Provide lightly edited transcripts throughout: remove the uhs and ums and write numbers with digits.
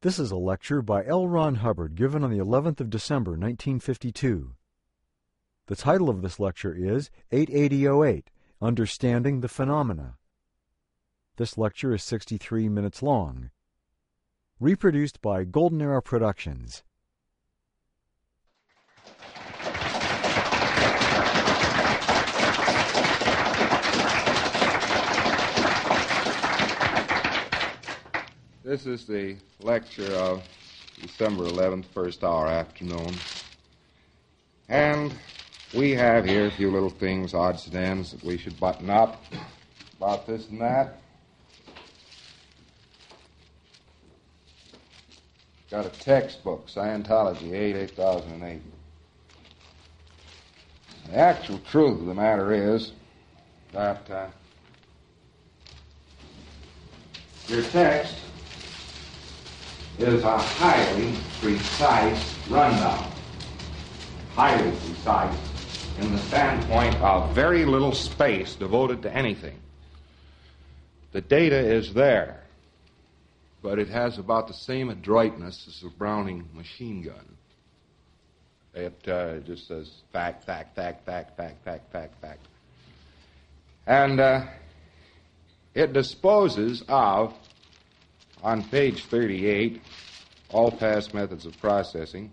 This is a lecture by L. Ron Hubbard given on the 11th of December, 1952. The title of this lecture is 88008, Understanding the Phenomena. This lecture is 63 minutes long. Reproduced by Golden Era Productions. This is the lecture of December 11th, first hour afternoon. And we have here a few little things, odds and ends, that we should button up about this and that. Got a textbook, Scientology, 8008. The actual truth of the matter is that your text is a highly precise rundown. Highly precise in the standpoint of very little space devoted to anything. The data is there, but it has about the same adroitness as a Browning machine gun. It just says fact, fact, fact, fact, fact, fact, fact, fact. And it disposes of, on page 38, all past methods of processing.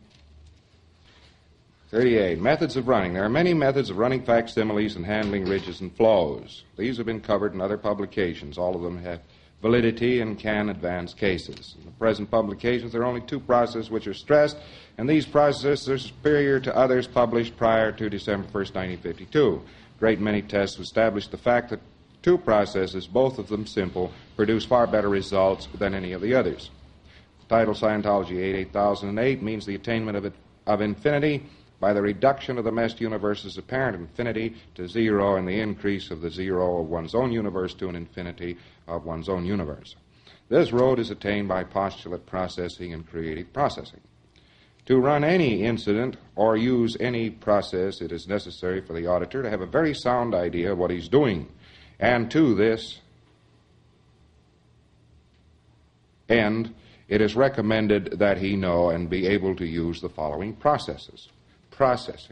38, methods of running. There are many methods of running facsimiles and handling ridges and flows. These have been covered in other publications. All of them have validity and can advance cases. In the present publications, there are only two processes which are stressed, and these processes are superior to others published prior to December 1st, 1952. A great many tests have established the fact that two processes, both of them simple, produce far better results than any of the others. The title Scientology 8008 means the attainment of infinity by the reduction of the meshed universe's apparent infinity to zero and the increase of the zero of one's own universe to an infinity of one's own universe. This road is attained by postulate processing and creative processing. To run any incident or use any process, it is necessary for the auditor to have a very sound idea of what he's doing. And to this end, it is recommended that he know and be able to use the following processes. Processing.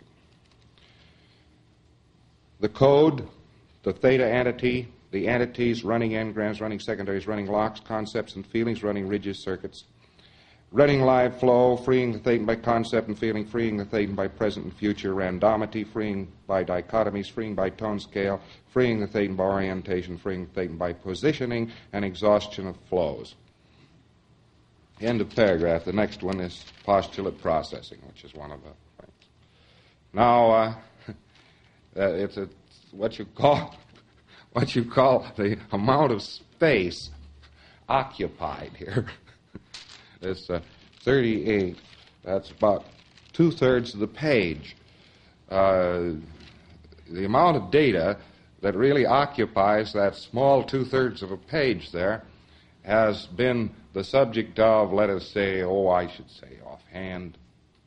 The code, the theta entity, the entities, running engrams, running secondaries, running locks, concepts and feelings, running ridges, circuits, running live flow, freeing the thetan by concept and feeling, freeing the thetan by present and future, randomity, freeing by dichotomies, freeing by tone scale, freeing the thetan by orientation, freeing the thetan by positioning, and exhaustion of flows. End of paragraph. The next one is postulate processing, which is one of the things. Now, it's what you call the amount of space occupied here. It's 38. That's about 2/3 of the page. The amount of data that really occupies that small 2/3 of a page there has been the subject of, let us say, I should say offhand,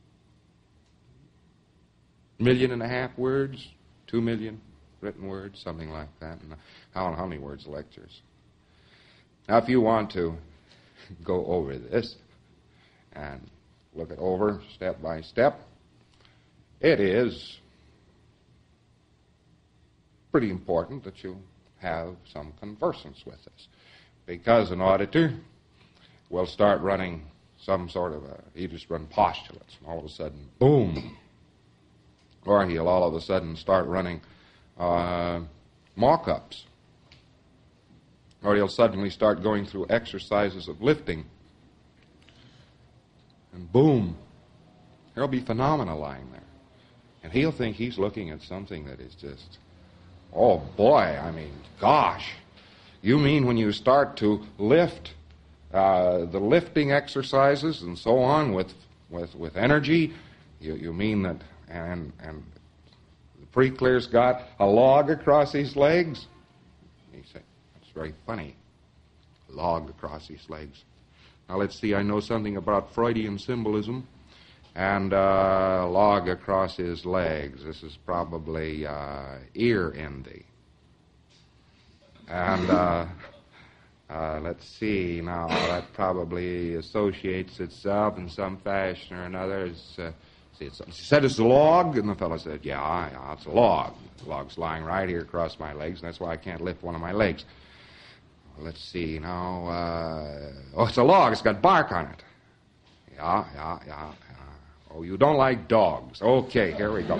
1.5 million words, 2 million written words, something like that. And how many words lectures? Now, if you want to go over this and look it over step by step, it is pretty important that you have some conversance with this, because an auditor will start running some sort of he just run postulates, and all of a sudden, boom, or he'll all of a sudden start running mock-ups, or he'll suddenly start going through exercises of lifting, and boom, there'll be phenomena lying there. And he'll think he's looking at something that is just, oh boy, I mean, gosh. You mean when you start to lift the lifting exercises and so on with energy, you mean that, and the pre-clear's got a log across his legs? You say, that's very funny. A log across his legs. Now let's see, I know something about Freudian symbolism, and log across his legs. This is probably ear envy. And Let's see now. That probably associates itself in some fashion or another. He said it's a log, and the fellow said, yeah, it's a log. The log's lying right here across my legs, and that's why I can't lift one of my legs. Well, let's see now. It's a log. It's got bark on it. Yeah. Oh, you don't like dogs. Okay, here we go.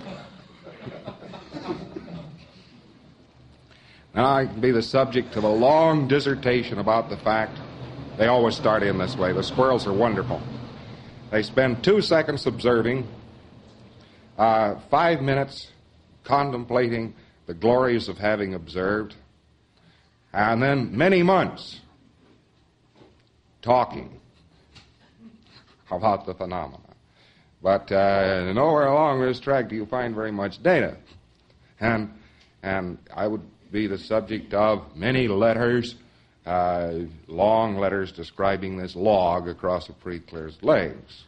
Now I can be the subject of a long dissertation about the fact they always start in this way. The squirrels are wonderful. They spend 2 seconds observing, 5 minutes contemplating the glories of having observed, and then many months talking about the phenomena. But nowhere along this track do you find very much data. And I would be the subject of many letters, long letters describing this log across a pretty clear's legs.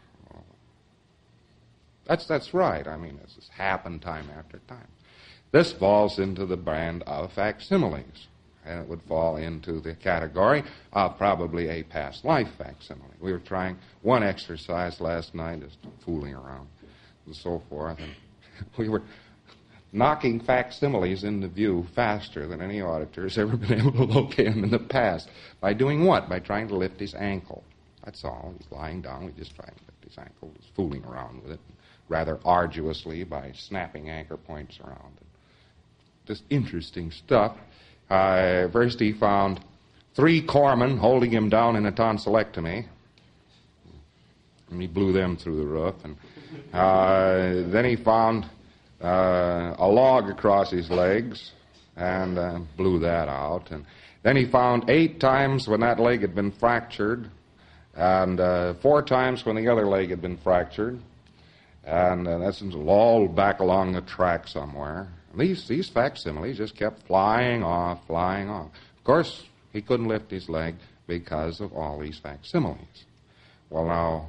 That's right. I mean, this has happened time after time. This falls into the brand of facsimiles, and it would fall into the category of probably a past life facsimile. We were trying one exercise last night, just fooling around and so forth, and we were knocking facsimiles into view faster than any auditor has ever been able to locate them in the past. By doing what? By trying to lift his ankle. That's all. He's lying down. We just tried to lift his ankle. Just fooling around with it rather arduously by snapping anchor points around it. Just interesting stuff. First he found 3 corpsmen holding him down in a tonsillectomy. And he blew them through the roof. And then he found a log across his legs and blew that out. And then he found 8 times when that leg had been fractured and 4 times when the other leg had been fractured. And that's all back along the track somewhere. These facsimiles just kept flying off. Of course, he couldn't lift his leg because of all these facsimiles. Well, now,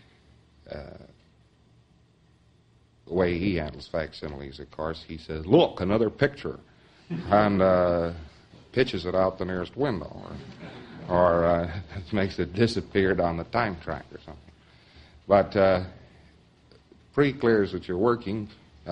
the way he handles facsimiles, of course, he says, look, another picture, and pitches it out the nearest window, or makes it disappear down the time track or something. But pre-clears that you're working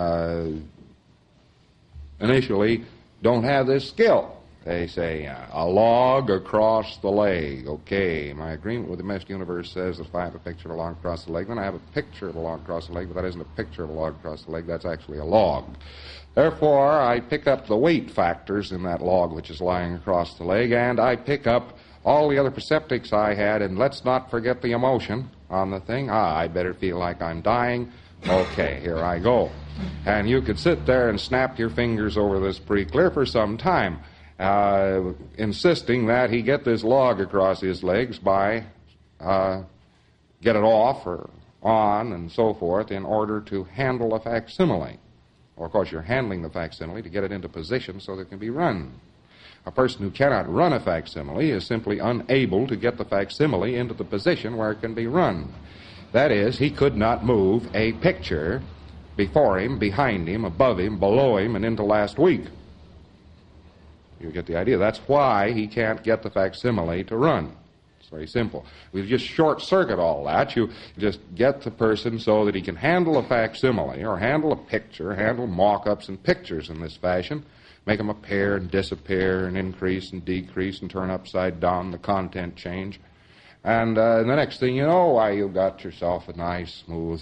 initially don't have this skill. They say, a log across the leg. Okay, my agreement with the meshed universe says that if I have a picture of a log across the leg, then I have a picture of a log across the leg, but that isn't a picture of a log across the leg, that's actually a log. Therefore, I pick up the weight factors in that log which is lying across the leg, and I pick up all the other perceptics I had, and let's not forget the emotion on the thing. I better feel like I'm dying. Okay, here I go. And you could sit there and snap your fingers over this pre-clear for some time, insisting that he get this log across his legs by get it off or on and so forth in order to handle a facsimile. Well, of course, you're handling the facsimile to get it into position so that it can be run. A person who cannot run a facsimile is simply unable to get the facsimile into the position where it can be run. That is, he could not move a picture before him, behind him, above him, below him, and into last week. You get the idea. That's why he can't get the facsimile to run. It's very simple. We just short-circuit all that. You just get the person so that he can handle a facsimile or handle a picture, handle mock-ups and pictures in this fashion, make them appear and disappear and increase and decrease and turn upside down, the content change. And the next thing you know, why, you've got yourself a nice, smooth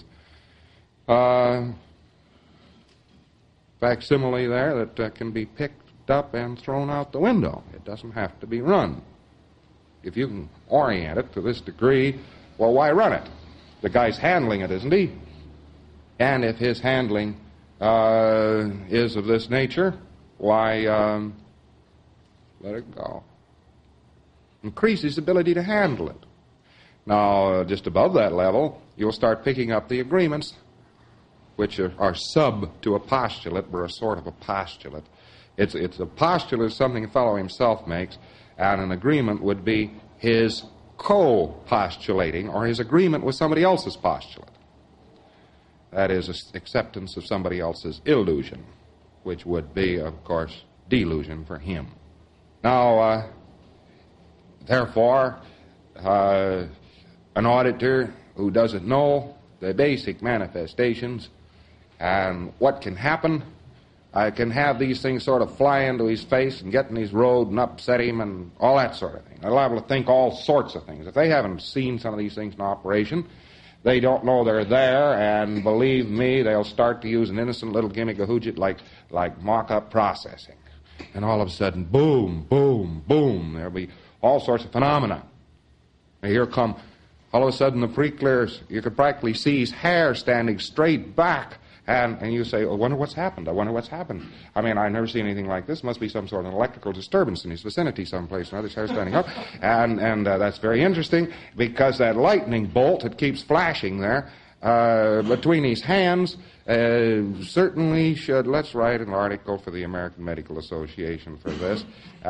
facsimile there that can be picked up and thrown out the window. It doesn't have to be run. If you can orient it to this degree, well, why run it? The guy's handling it, isn't he? And if his handling is of this nature, why, let it go. Increase his ability to handle it. Now, just above that level, you'll start picking up the agreements, which are sub to a postulate, but a sort of a postulate. It's a postulate is something a fellow himself makes, and an agreement would be his co-postulating or his agreement with somebody else's postulate. That is, acceptance of somebody else's illusion, which would be, of course, delusion for him. Now, Therefore, an auditor who doesn't know the basic manifestations and what can happen, can have these things sort of fly into his face and get in his road and upset him and all that sort of thing. They're liable to think all sorts of things. If they haven't seen some of these things in operation, they don't know they're there, and believe me, they'll start to use an innocent little gimmick of hoojit like mock-up processing. And all of a sudden, boom, boom, boom, there'll be all sorts of phenomena. And here come, all of a sudden, the pre-clears, you could practically see his hair standing straight back. And you say, I wonder what's happened. I wonder what's happened. I mean, I've never seen anything like this. Must be some sort of electrical disturbance in his vicinity someplace or other. His hair standing up. And that's very interesting because that lightning bolt that keeps flashing there between his hands certainly should, let's write an article for the American Medical Association for this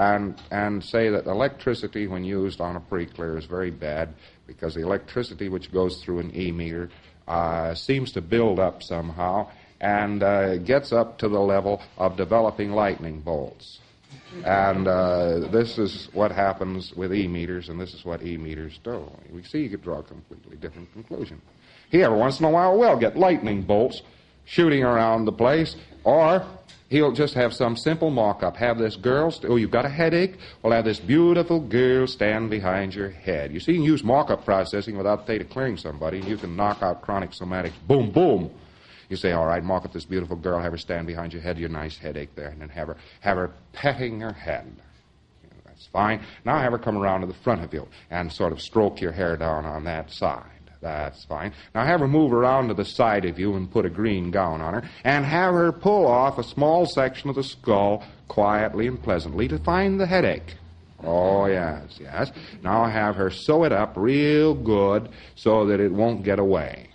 and say that electricity when used on a pre-clear is very bad because the electricity which goes through an E-meter seems to build up somehow and gets up to the level of developing lightning bolts. And this is what happens with E-meters, and this is what E-meters do. We see you could draw a completely different conclusion. He every once in a while will get lightning bolts shooting around the place, or he'll just have some simple mock-up. Have this girl, you've got a headache? Well, have this beautiful girl stand behind your head. You see, you can use mock-up processing without theta clearing somebody, and you can knock out chronic somatics. Boom, boom. You say, all right, mock up this beautiful girl, have her stand behind your head, your nice headache there, and then have her petting her head. That's fine. Now have her come around to the front of you and sort of stroke your hair down on that side. That's fine. Now have her move around to the side of you and put a green gown on her, and have her pull off a small section of the skull quietly and pleasantly to find the headache. Oh, yes, yes. Now have her sew it up real good so that it won't get away.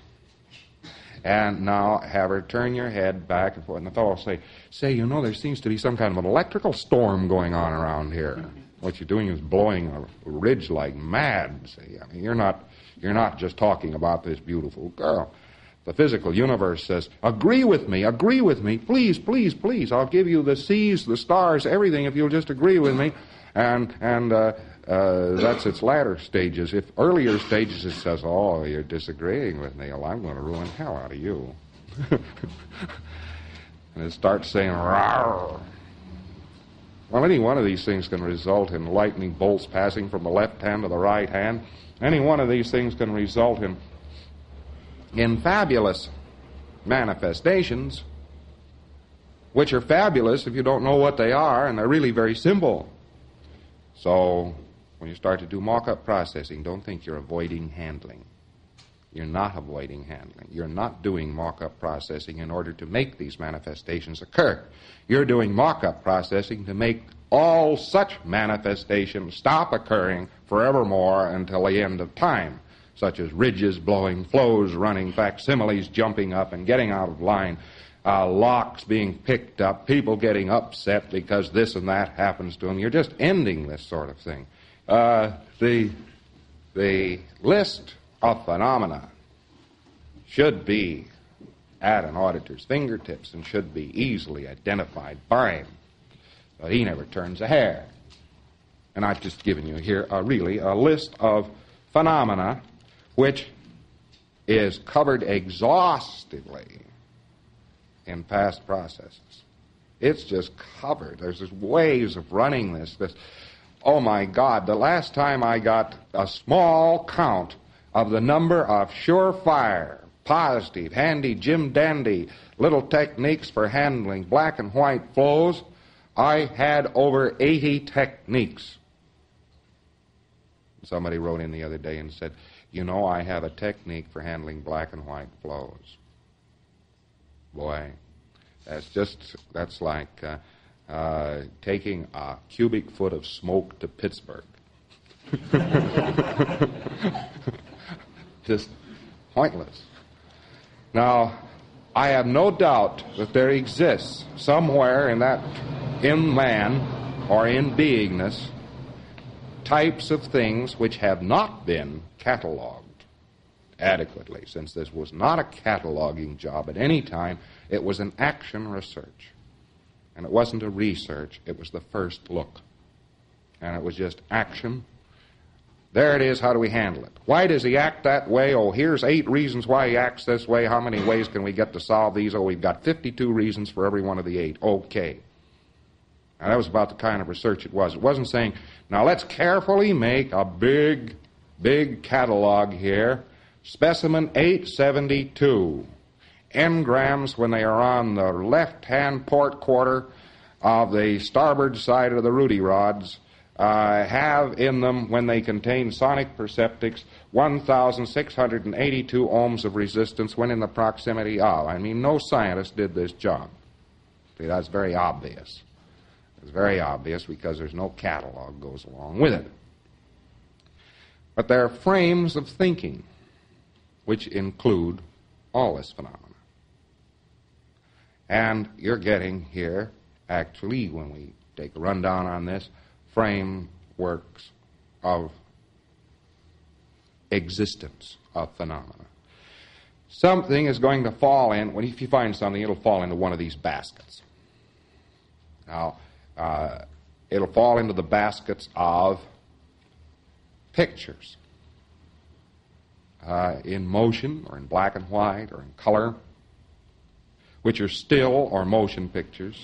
And now have her turn your head back and forth. And the fellow will say, you know, there seems to be some kind of an electrical storm going on around here. What you're doing is blowing a ridge like mad. See, I mean, you're not just talking about this beautiful girl. The physical universe says, agree with me, please, please, please. I'll give you the seas, the stars, everything if you'll just agree with me. And that's its latter stages. If earlier stages it says, oh, you're disagreeing with me, well, I'm going to ruin hell out of you. And it starts saying, rawr. Well, any one of these things can result in lightning bolts passing from the left hand to the right hand. Any one of these things can result in fabulous manifestations, which are fabulous if you don't know what they are, and they're really very simple. So, when you start to do mock-up processing, don't think you're avoiding handling. You're not avoiding handling. You're not doing mock-up processing in order to make these manifestations occur. You're doing mock-up processing to make all such manifestations stop occurring forevermore until the end of time, such as ridges blowing, flows running, facsimiles jumping up and getting out of line, locks being picked up, people getting upset because this and that happens to them. You're just ending this sort of thing. The list of phenomena should be at an auditor's fingertips and should be easily identified by him. But he never turns a hair. And I've just given you here really a list of phenomena which is covered exhaustively in past processes. It's just covered. There's just ways of running this. Oh, my God, the last time I got a small count of the number of surefire, positive, handy, Jim-dandy little techniques for handling black and white flows, I had over 80 techniques. Somebody wrote in the other day and said, you know, I have a technique for handling black and white flows. Boy, that's like taking a cubic foot of smoke to Pittsburgh. Just pointless. Now, I have no doubt that there exists somewhere in man or in beingness types of things which have not been cataloged adequately. Since this was not a cataloging job at any time, it was an action research. And it wasn't a research, it was the first look. And it was just action There it is. How do we handle it? Why does he act that way? Oh, here's 8 reasons why he acts this way. How many ways can we get to solve these? Oh, we've got 52 reasons for every one of the 8. Okay. Now, that was about the kind of research it was. It wasn't saying, now let's carefully make a big catalog here. Specimen 872. Engrams, when they are on the left-hand port quarter of the starboard side of the Rudy rods, have in them, when they contain sonic perceptics, 1,682 ohms of resistance when in the proximity of. I mean, no scientist did this job. See, that's very obvious. It's very obvious because there's no catalog goes along with it. But there are frames of thinking which include all this phenomena. And you're getting here, actually, when we take a rundown on this, frameworks of existence of phenomena. Something is going to fall in, if you find something, it'll fall into one of these baskets. Now, it'll fall into the baskets of pictures in motion or in black and white or in color, which are still or motion pictures.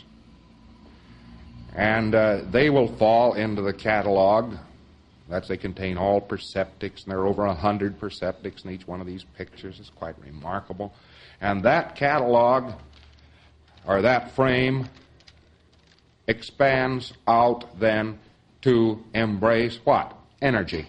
And they will fall into the catalog. They contain all perceptics, and there are over 100 perceptics in each one of these pictures. It's quite remarkable. And that catalog, or that frame, expands out then to embrace what? Energy.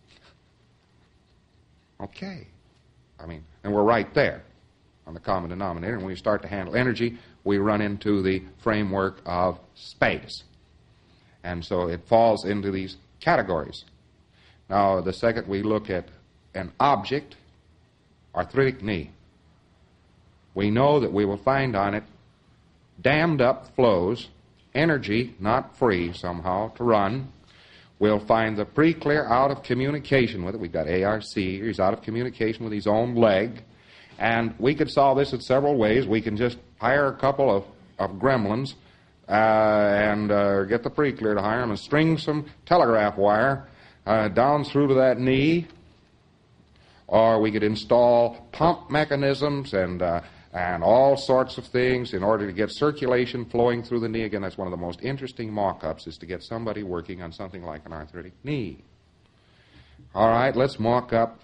Okay. And we're right there on the common denominator. And when we start to handle energy, we run into the framework of space. And so it falls into these categories. Now, the second we look at an object, arthritic knee, we know that we will find on it dammed up flows, energy not free somehow to run. We'll find the pre-clear out of communication with it. We've got ARC. He's out of communication with his own leg. And we could solve this in several ways. We can just hire a couple of gremlins and get the pre-clear to hire them and string some telegraph wire down through to that knee. Or we could install pump mechanisms and all sorts of things in order to get circulation flowing through the knee. Again, that's one of the most interesting mock-ups, is to get somebody working on something like an arthritic knee. All right, let's mock up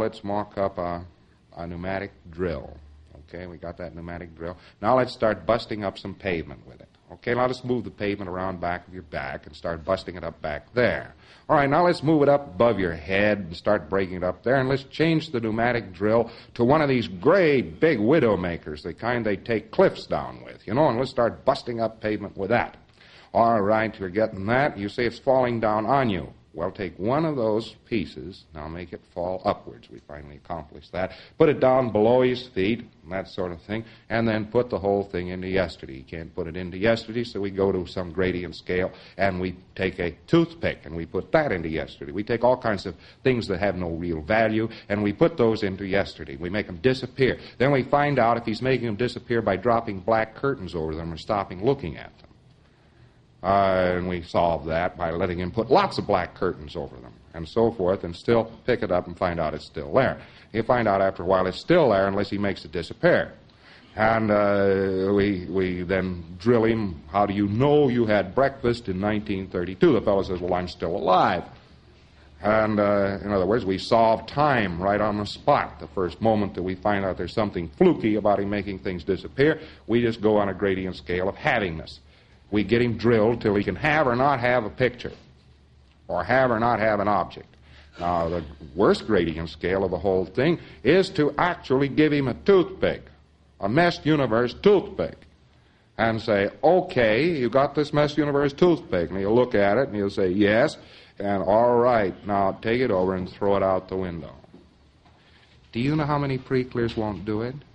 a pneumatic drill. Okay, we got that pneumatic drill. Now let's start busting up some pavement with it. Okay, now let's move the pavement around back of your back and start busting it up back there. All right, now let's move it up above your head and start breaking it up there, and let's change the pneumatic drill to one of these great big widow makers, the kind they take cliffs down with, and let's start busting up pavement with that. All right, you're getting that. You say it's falling down on you. Well, take one of those pieces, now make it fall upwards. We finally accomplished that. Put it down below his feet, that sort of thing, and then put the whole thing into yesterday. You can't put it into yesterday, so we go to some gradient scale, and we take a toothpick, and we put that into yesterday. We take all kinds of things that have no real value, and we put those into yesterday. We make them disappear. Then we find out if he's making them disappear by dropping black curtains over them or stopping looking at them. And we solve that by letting him put lots of black curtains over them and so forth, and still pick it up and find out it's still there. You find out after a while it's still there unless he makes it disappear. And we then drill him, how do you know you had breakfast in 1932? The fellow says, well, I'm still alive. And in other words, we solve time right on the spot. The first moment that we find out there's something fluky about him making things disappear, we just go on a gradient scale of havingness. We get him drilled till he can have or not have a picture, or have or not have an object. Now, the worst gradient scale of the whole thing is to actually give him a toothpick, a meshed universe toothpick, and say, okay, you got this meshed universe toothpick. And he'll look at it and he'll say, yes, and all right, now take it over and throw it out the window. Do you know how many pre-clears won't do it?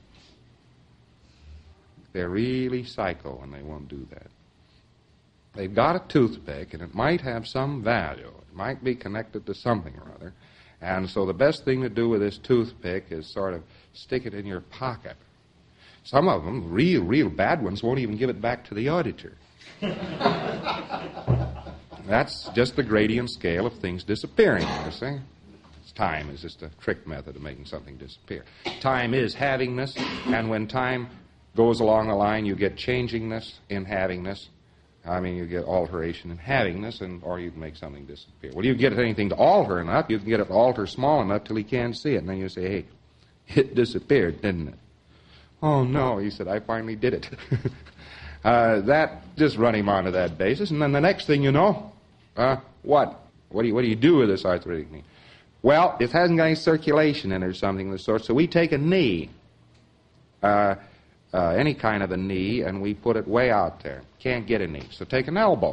They're really psycho when they won't do that. They've got a toothpick, and it might have some value. It might be connected to something or other. And so the best thing to do with this toothpick is sort of stick it in your pocket. Some of them, real bad ones, won't even give it back to the auditor. That's just the gradient scale of things disappearing, you see. Time is just a trick method of making something disappear. Time is havingness, and when time goes along the line, you get changingness in havingness. I mean, you get alteration in havingness, or you can make something disappear. Well, you get anything to alter enough, you can get it to alter small enough till you can't see it, and then you say, hey, it disappeared, didn't it? Oh, no, he said, I finally did it. That just run him onto that basis, and then the next thing you know, what? What do you do with this arthritic knee? Well, it hasn't got any circulation in it or something of the sort, so we take a knee, any kind of a knee, and we put it way out there. Can't get a knee, so take an elbow.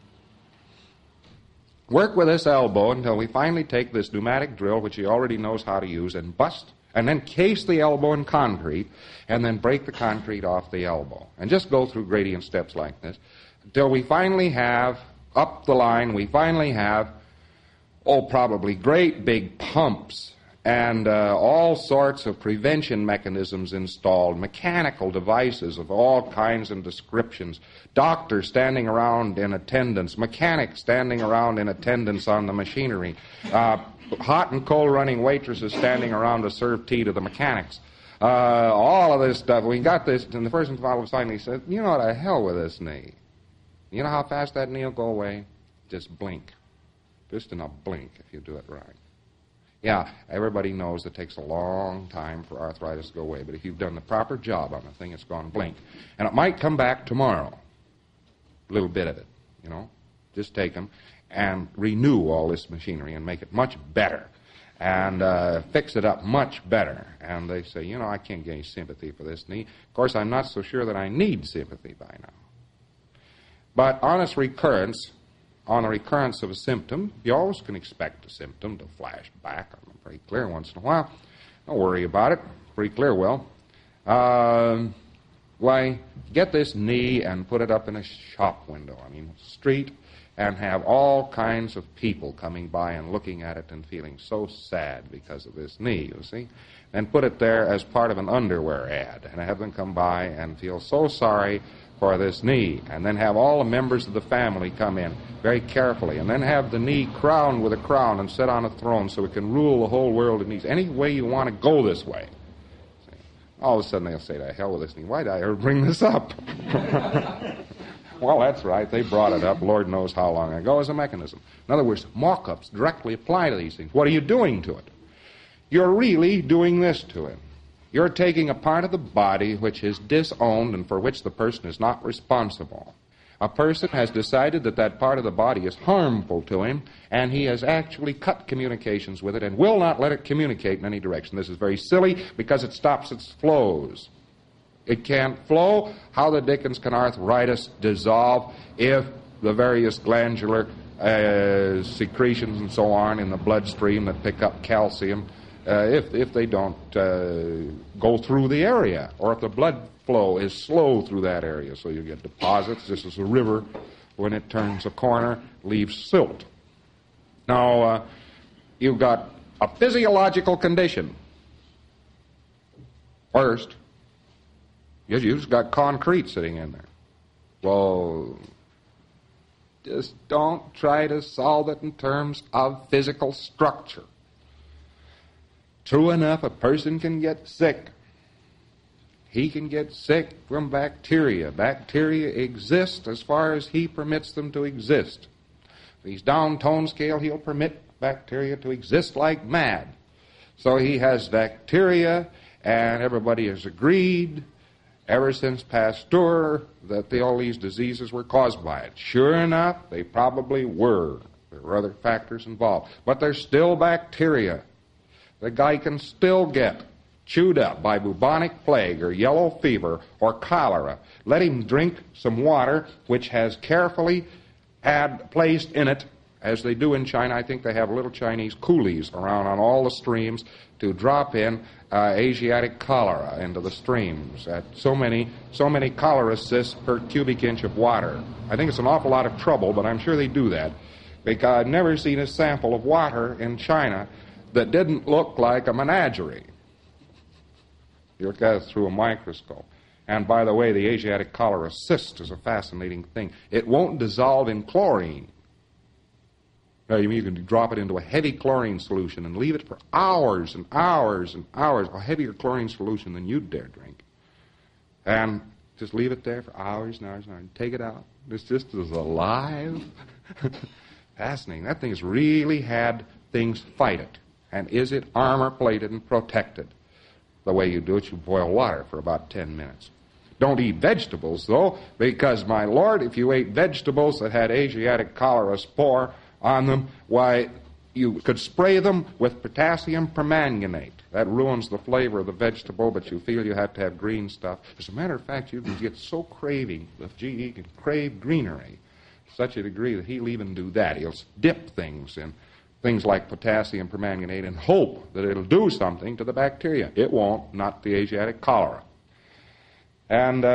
Work with this elbow until we finally take this pneumatic drill, which he already knows how to use, and bust, and then case the elbow in concrete, and then break the concrete off the elbow. And just go through gradient steps like this until we finally have, up the line, we finally have probably great big pumps and all sorts of prevention mechanisms installed, mechanical devices of all kinds and descriptions, doctors standing around in attendance, mechanics standing around in attendance on the machinery, hot and cold running waitresses standing around to serve tea to the mechanics. All of this stuff. We got this, and the person finally said, you know what, the hell with this knee. You know how fast that knee will go away? Just blink. Just in a blink if you do it right. Yeah, everybody knows it takes a long time for arthritis to go away, but if you've done the proper job on the thing, it's gone blink. And it might come back tomorrow, a little bit of it, you know. Just take them and renew all this machinery and make it much better and fix it up much better. And they say, you know, I can't get any sympathy for this knee. Of course, I'm not so sure that I need sympathy by now. But on its recurrence, on the recurrence of a symptom, you always can expect a symptom to flash back on them pretty clear once in a while. Don't worry about it. Pretty clear will. Why, get this knee and put it up in a shop window, street, and have all kinds of people coming by and looking at it and feeling so sad because of this knee, you see. And put it there as part of an underwear ad and have them come by and feel so sorry for this knee, and then have all the members of the family come in very carefully, and then have the knee crowned with a crown and set on a throne so it can rule the whole world it needs. Any way you want to go this way. All of a sudden they'll say, to hell with this knee. Why did I ever bring this up? Well, that's right. They brought it up, Lord knows how long ago, as a mechanism. In other words, mock-ups directly apply to these things. What are you doing to it? You're really doing this to it. You're taking a part of the body which is disowned and for which the person is not responsible. A person has decided that that part of the body is harmful to him, and he has actually cut communications with it and will not let it communicate in any direction. This is very silly because it stops its flows. It can't flow. How the dickens can arthritis dissolve if the various glandular secretions and so on in the bloodstream that pick up calcium, if they don't go through the area, or if the blood flow is slow through that area, so you get deposits. This is a river. When it turns a corner, leaves silt. Now, you've got a physiological condition. First, you've just got concrete sitting in there. Well, just don't try to solve it in terms of physical structure. True enough, a person can get sick. He can get sick from bacteria. Bacteria exist as far as he permits them to exist. If he's down tone scale, he'll permit bacteria to exist like mad. So he has bacteria, and everybody has agreed ever since Pasteur that all these diseases were caused by it. Sure enough, they probably were. There were other factors involved. But there's still bacteria. The guy can still get chewed up by bubonic plague or yellow fever or cholera. Let him drink some water which has carefully had placed in it, as they do in China. I think they have little Chinese coolies around on all the streams to drop in Asiatic cholera into the streams at so many cholera cysts per cubic inch of water. I think it's an awful lot of trouble, but I'm sure they do that, because I've never seen a sample of water in China that didn't look like a menagerie. You look at it through a microscope. And by the way, the Asiatic cholera cyst is a fascinating thing. It won't dissolve in chlorine. You can drop it into a heavy chlorine solution and leave it for hours and hours and hours, a heavier chlorine solution than you'd dare drink. And just leave it there for hours and hours and hours and take it out. It's just as alive. Fascinating. That thing's really had things fight it. And is it armor-plated and protected? The way you do it, you boil water for about 10 minutes. Don't eat vegetables, though, because, my Lord, if you ate vegetables that had Asiatic cholera spore on them, why, you could spray them with potassium permanganate. That ruins the flavor of the vegetable, but you feel you have to have green stuff. As a matter of fact, you can get so craving, the GE can crave greenery to such a degree that he'll even do that. He'll dip things in things like potassium permanganate and hope that it'll do something to the bacteria. It won't, not the Asiatic cholera. And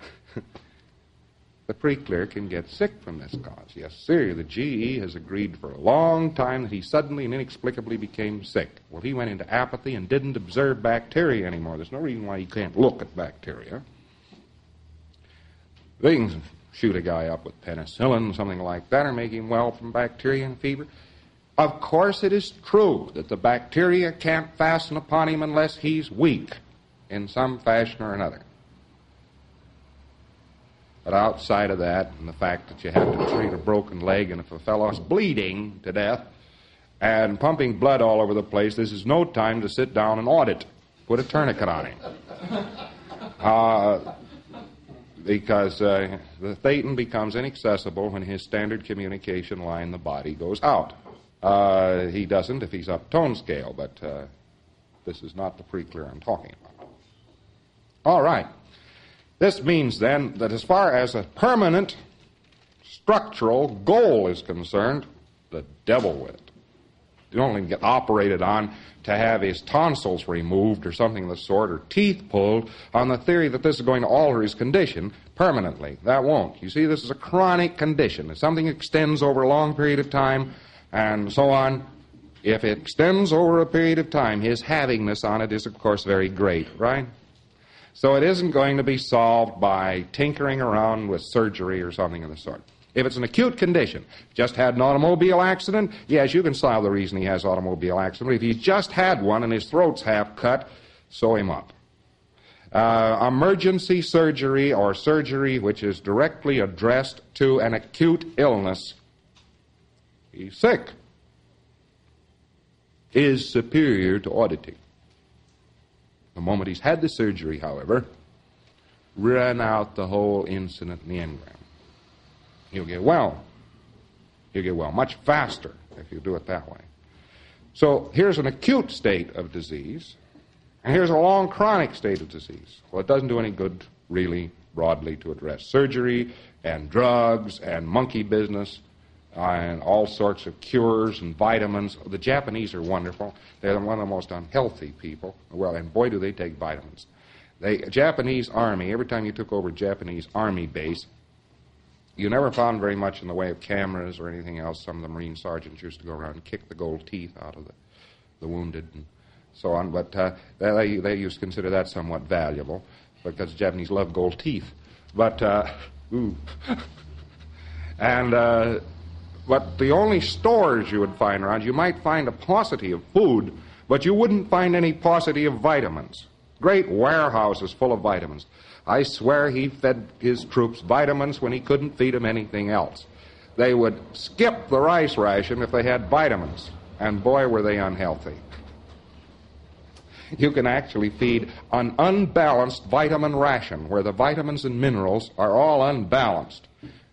the pre-clear can get sick from this cause. Yes, sir, the GE has agreed for a long time that he suddenly and inexplicably became sick. Well, he went into apathy and didn't observe bacteria anymore. There's no reason why he can't look at bacteria. They can shoot a guy up with penicillin, something like that, or make him well from bacteria and fever. Of course it is true that the bacteria can't fasten upon him unless he's weak in some fashion or another. But outside of that, and the fact that you have to treat a broken leg, and if a fellow's bleeding to death and pumping blood all over the place, this is no time to sit down and audit. Put a tourniquet on him. Because the thetan becomes inaccessible when his standard communication line, the body, goes out. He doesn't if he's up tone scale, but this is not the pre-clear I'm talking about. All right. This means, then, that as far as a permanent structural goal is concerned, the devil with it. You don't even get operated on to have his tonsils removed or something of the sort, or teeth pulled, on the theory that this is going to alter his condition permanently. That won't. You see, this is a chronic condition. If something extends over a long period of time, and so on, if it extends over a period of time, his havingness on it is, of course, very great, right? So it isn't going to be solved by tinkering around with surgery or something of the sort. If it's an acute condition, just had an automobile accident, yes, you can solve the reason he has automobile accident. If he's just had one and his throat's half cut, sew him up. Emergency surgery, or surgery which is directly addressed to an acute illness, he's sick, is superior to auditing. The moment he's had the surgery, however, run out the whole incident in the engram. He'll get well. He'll get well much faster if you do it that way. So here's an acute state of disease, and here's a long chronic state of disease. Well, it doesn't do any good, really, broadly, to address surgery and drugs and monkey business and all sorts of cures and vitamins. The Japanese are wonderful. They're one of the most unhealthy people. Well, and boy, do they take vitamins. The Japanese army, every time you took over a Japanese army base, you never found very much in the way of cameras or anything else. Some of the Marine sergeants used to go around and kick the gold teeth out of the wounded and so on. But they used to consider that somewhat valuable because the Japanese love gold teeth. But, but the only stores you would find around, you might find a paucity of food, but you wouldn't find any paucity of vitamins. Great warehouses full of vitamins. I swear he fed his troops vitamins when he couldn't feed them anything else. They would skip the rice ration if they had vitamins, and boy, were they unhealthy. You can actually feed an unbalanced vitamin ration where the vitamins and minerals are all unbalanced.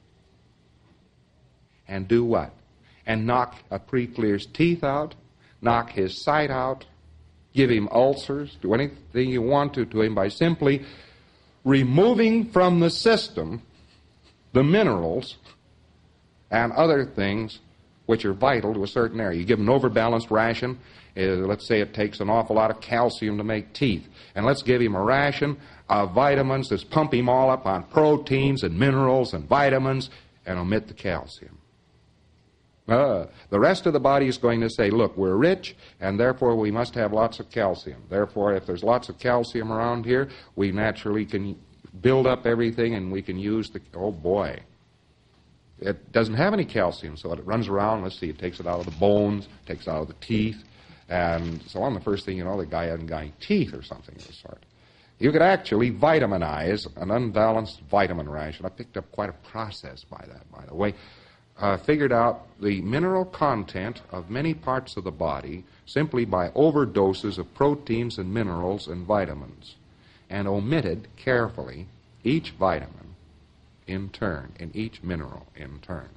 And do what? And knock a pre-clear's teeth out, knock his sight out, give him ulcers, do anything you want to him by simply removing from the system the minerals and other things which are vital to a certain area. You give him an overbalanced ration. Let's say it takes an awful lot of calcium to make teeth. And let's give him a ration of vitamins that's pump him all up on proteins and minerals and vitamins and omit the calcium. The rest of the body is going to say, look, we're rich, and therefore we must have lots of calcium. Therefore, if there's lots of calcium around here, we naturally can build up everything, and we can use the... Oh, boy. It doesn't have any calcium, so it runs around. Let's see, it takes it out of the bones, takes it out of the teeth, and so on. The first thing you know, the guy hasn't got any teeth or something of the sort. You could actually vitaminize an unbalanced vitamin ration. I picked up quite a process by that, by the way. Figured out the mineral content of many parts of the body simply by overdoses of proteins and minerals and vitamins, and omitted carefully each vitamin in turn and each mineral in turn,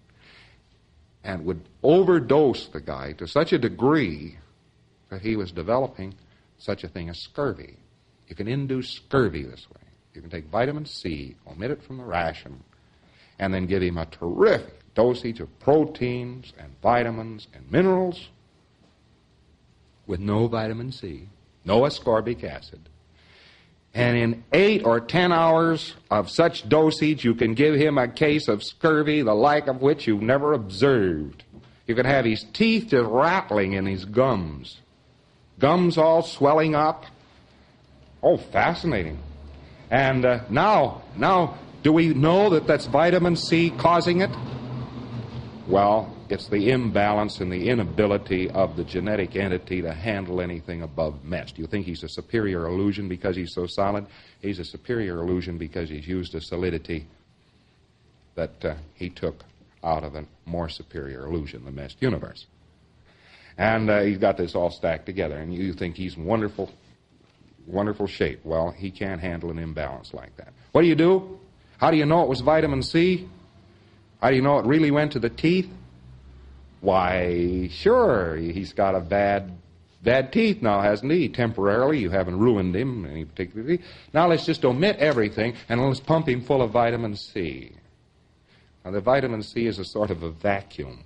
and would overdose the guy to such a degree that he was developing such a thing as scurvy. You can induce scurvy this way. You can take vitamin C, omit it from the ration, and then give him a terrific dosage of proteins and vitamins and minerals with no vitamin C, no ascorbic acid. And in 8 or 10 hours of such dosage, you can give him a case of scurvy, the like of which you've never observed. You can have his teeth just rattling in his gums all swelling up. Oh, fascinating. And now, do we know that that's vitamin C causing it? Well, it's the imbalance and the inability of the genetic entity to handle anything above mess. Do you think he's a superior illusion because he's so solid? He's a superior illusion because he's used a solidity that he took out of a more superior illusion, the messed universe. And he's got this all stacked together, and you think he's wonderful shape. Well, he can't handle an imbalance like that. What do? How do you know it was vitamin C? How do you know it really went to the teeth? Why, sure, he's got a bad teeth now, hasn't he? Temporarily, you haven't ruined him any particularly. Now let's just omit everything and let's pump him full of vitamin C. Now the vitamin C is a sort of a vacuum.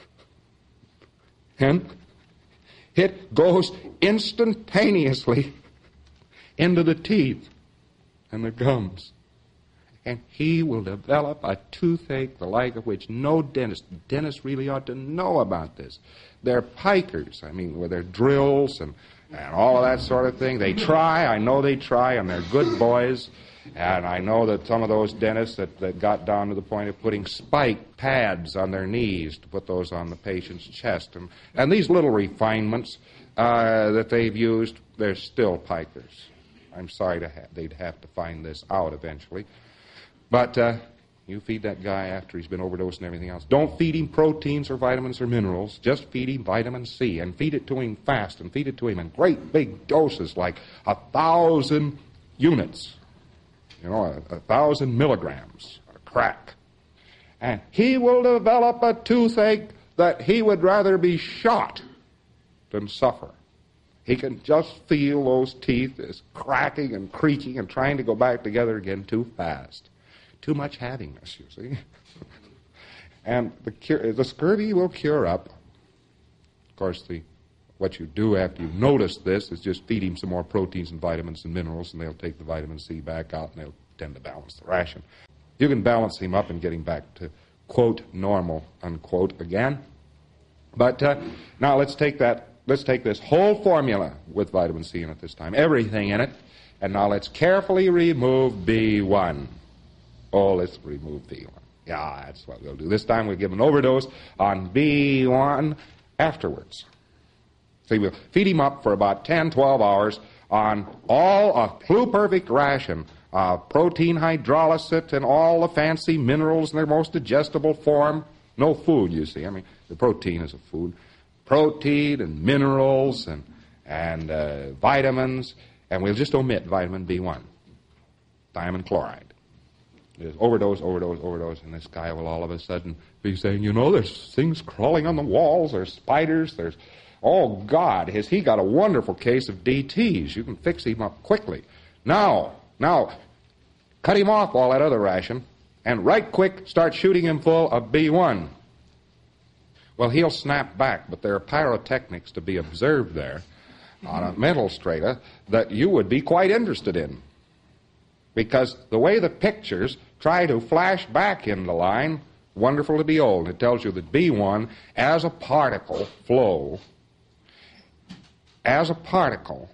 And it goes instantaneously into the teeth and the gums. And he will develop a toothache the like of which no dentist really ought to know about this. They're pikers, with their drills and all of that sort of thing. They try, I know they try, and they're good boys. And I know that some of those dentists that got down to the point of putting spike pads on their knees to put those on the patient's chest. And these little refinements that they've used, they're still pikers. I'm sorry they'd have to find this out eventually. But you feed that guy after he's been overdosed and everything else. Don't feed him proteins or vitamins or minerals. Just feed him vitamin C, and feed it to him fast, and feed it to him in great big doses, like 1,000 units. 1,000 milligrams of crack. And he will develop a toothache that he would rather be shot than suffer. He can just feel those teeth as cracking and creaking and trying to go back together again too fast. Too much havingness, you see. And the scurvy will cure up. Of course, what you do after you notice this is just feed him some more proteins and vitamins and minerals, and they'll take the vitamin C back out, and they'll tend to balance the ration. You can balance him up and get him back to, quote, normal, unquote, again. But now let's take this whole formula with vitamin C in it this time, everything in it, and now let's carefully remove B1. Oh, let's remove B1. Yeah, that's what we'll do. This time we'll give an overdose on B1 afterwards. See, we'll feed him up for about 10, 12 hours on all a pluperfect ration of protein hydrolysate and all the fancy minerals in their most digestible form. No food, you see. The protein is a food. Protein and minerals and vitamins, and we'll just omit vitamin B1, thiamine chloride. There's overdose, and this guy will all of a sudden be saying, there's things crawling on the walls, there's spiders, oh, God, has he got a wonderful case of DTs. You can fix him up quickly. Now, cut him off all that other ration, and right quick start shooting him full of B1. Well, he'll snap back, but there are pyrotechnics to be observed there on a mental strata that you would be quite interested in. Because the way the pictures try to flash back into line, wonderful to behold. It tells you that B1, as a particle flow, as a particle,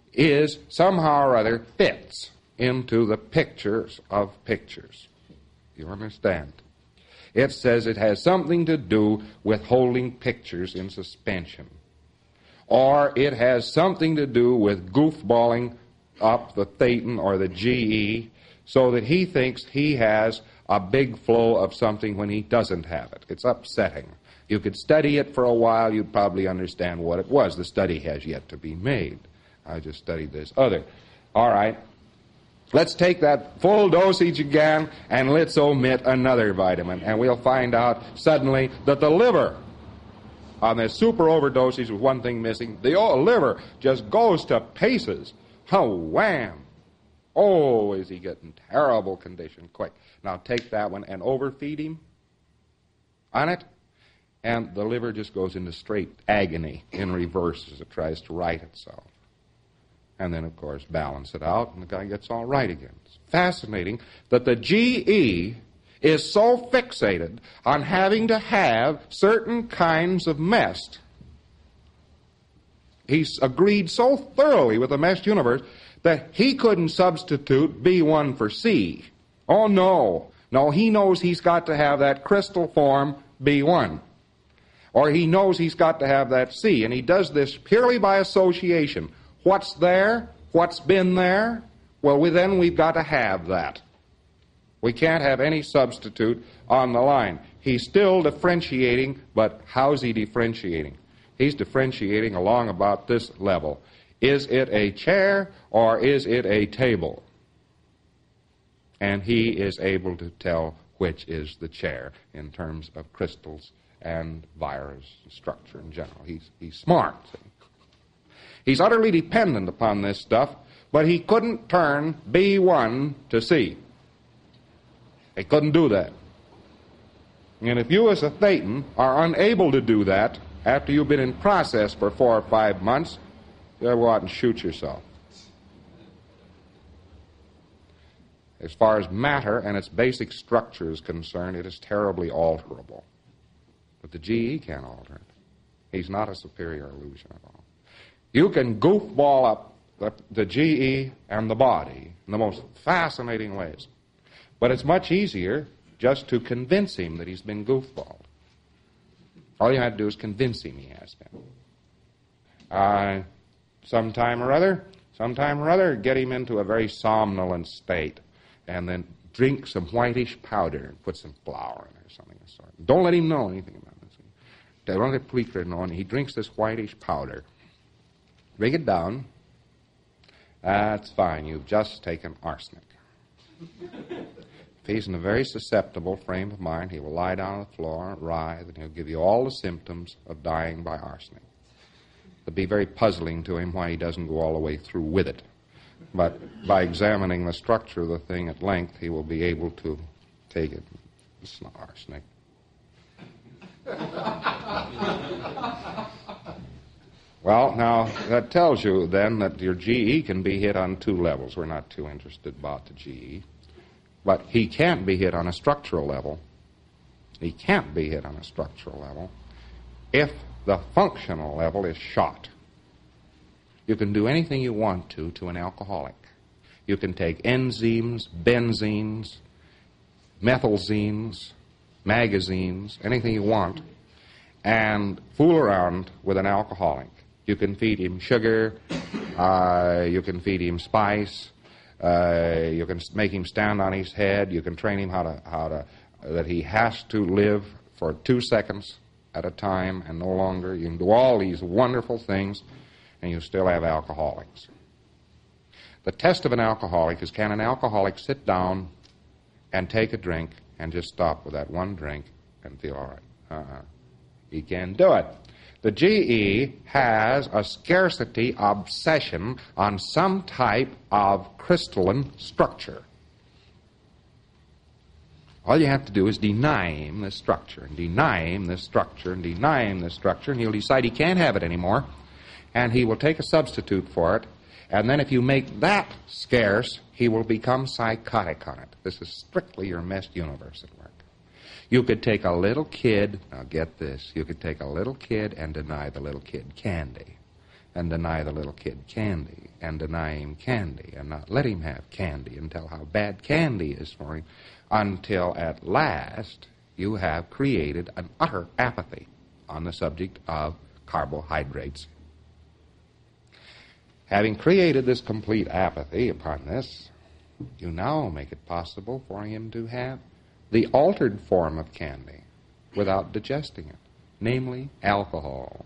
is somehow or other fits into the pictures of pictures. You understand? It says it has something to do with holding pictures in suspension. Or it has something to do with goofballing up the Thetan or the GE so that he thinks he has a big flow of something when he doesn't have it. It's upsetting. You could study it for a while, you'd probably understand what it was. The study has yet to be made. I just studied this other. All right. Let's take that full dosage again, and let's omit another vitamin, and we'll find out suddenly that the liver, on this super overdosage with one thing missing, the liver just goes to pieces. Oh, wham! Oh, is he getting terrible condition quick. Now take that one and overfeed him on it, and the liver just goes into straight agony in reverse as it tries to right itself. And then, of course, balance it out, and the guy gets all right again. It's fascinating that the GE is so fixated on having to have certain kinds of mest. He's agreed so thoroughly with the mest universe that he couldn't substitute B1 for C. Oh, no. No, he knows he's got to have that crystal form B1. Or he knows he's got to have that C, and he does this purely by association. What's there? What's been there? Well, then we've got to have that. We can't have any substitute on the line. He's still differentiating, but how's he differentiating? He's differentiating along about this level. Is it a chair or is it a table? And he is able to tell which is the chair in terms of crystals and virus structure in general. He's smart. See? He's utterly dependent upon this stuff, but he couldn't turn B1 to C. He couldn't do that. And if you as a Thetan are unable to do that after you've been in process for 4 or 5 months, you'll go out and shoot yourself. As far as matter and its basic structure is concerned, it is terribly alterable. But the GE can't alter it. He's not a superior illusion at all. You can goofball up the GE and the body in the most fascinating ways. But it's much easier just to convince him that he's been goofballed. All you have to do is convince him he has been. Sometime or other, get him into a very somnolent state, and then drink some whitish powder and put some flour in it or something of the sort. Don't let him know anything about this. Don't let Pleaker know. And he drinks this whitish powder. Bring it down. That's fine. You've just taken arsenic. If he's in a very susceptible frame of mind, he will lie down on the floor, writhe, and he'll give you all the symptoms of dying by arsenic. It'll be very puzzling to him why he doesn't go all the way through with it. But by examining the structure of the thing at length, he will be able to take it. It's not arsenic. Well, now, that tells you, then, that your GE can be hit on 2 levels. We're not too interested about the GE. But he can't be hit on a structural level. He can't be hit on a structural level if the functional level is shot. You can do anything you want to an alcoholic. You can take enzymes, benzenes, methylzenes, magazines, anything you want, and fool around with an alcoholic. You can feed him sugar, you can feed him spice, you can make him stand on his head, you can train him that he has to live for 2 seconds at a time and no longer. You can do all these wonderful things, and you still have alcoholics. The test of an alcoholic is, can an alcoholic sit down and take a drink and just stop with that one drink and feel all right? He can't do it. The GE has a scarcity obsession on some type of crystalline structure. All you have to do is deny him this structure, and deny him this structure, and deny him this structure, and he'll decide he can't have it anymore, and he will take a substitute for it, and then if you make that scarce, he will become psychotic on it. This is strictly your messed universe at work. You could take a little kid, now get this, you could take a little kid and deny the little kid candy. and deny the little kid candy, and deny him candy, and not let him have candy, and tell how bad candy is for him, until at last you have created an utter apathy on the subject of carbohydrates. Having created this complete apathy upon this, you now make it possible for him to have the altered form of candy without digesting it, namely alcohol.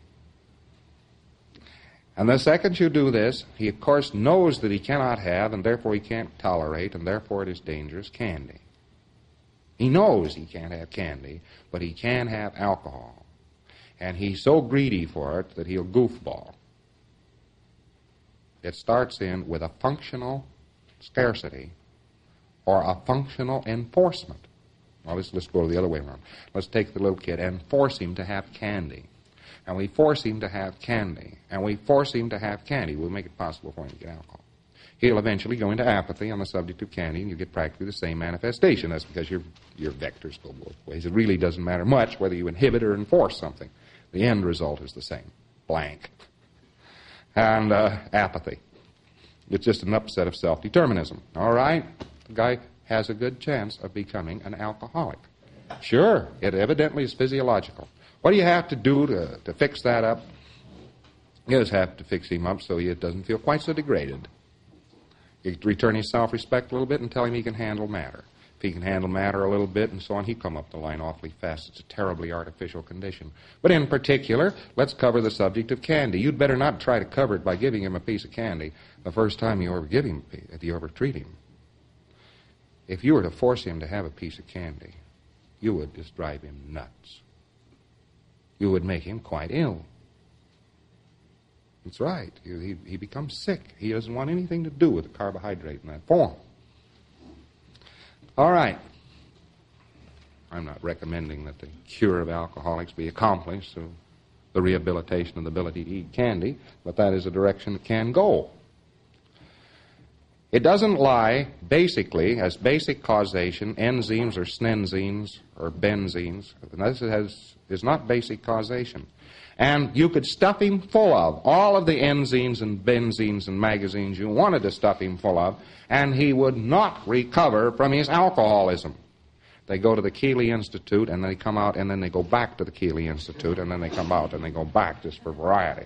And the second you do this, he of course knows that he cannot have, and therefore he can't tolerate, and therefore it is dangerous, candy. He knows he can't have candy, but he can have alcohol. And he's so greedy for it that he'll goofball. It starts in with a functional scarcity or a functional enforcement. Well, let's go the other way around. Let's take the little kid and force him to have candy. And we force him to have candy. And we force him to have candy. We'll make it possible for him to get alcohol. He'll eventually go into apathy on the subject of candy, and you get practically the same manifestation. That's because your vectors go both ways. It really doesn't matter much whether you inhibit or enforce something. The end result is the same. Blank. And apathy. It's just an upset of self-determinism. All right? The guy has a good chance of becoming an alcoholic. Sure, it evidently is physiological. What do you have to do to fix that up? You just have to fix him up so he doesn't feel quite so degraded. You return his self-respect a little bit and tell him he can handle matter. If he can handle matter a little bit and so on, he'll come up the line awfully fast. It's a terribly artificial condition. But in particular, let's cover the subject of candy. You'd better not try to cover it by giving him a piece of candy the first time you ever give him, if you ever treat him. If you were to force him to have a piece of candy, you would just drive him nuts. You would make him quite ill. That's right. He becomes sick. He doesn't want anything to do with the carbohydrate in that form. All right. I'm not recommending that the cure of alcoholics be accomplished through the rehabilitation of the ability to eat candy, but that is a direction that can go. It doesn't lie, basically, as basic causation, enzymes or snenzymes or benzenes. This is not basic causation. And you could stuff him full of all of the enzymes and benzenes and magazines you wanted to stuff him full of, and he would not recover from his alcoholism. They go to the Keeley Institute, and they come out, and then they go back to the Keeley Institute, and then they come out, and they go back just for variety.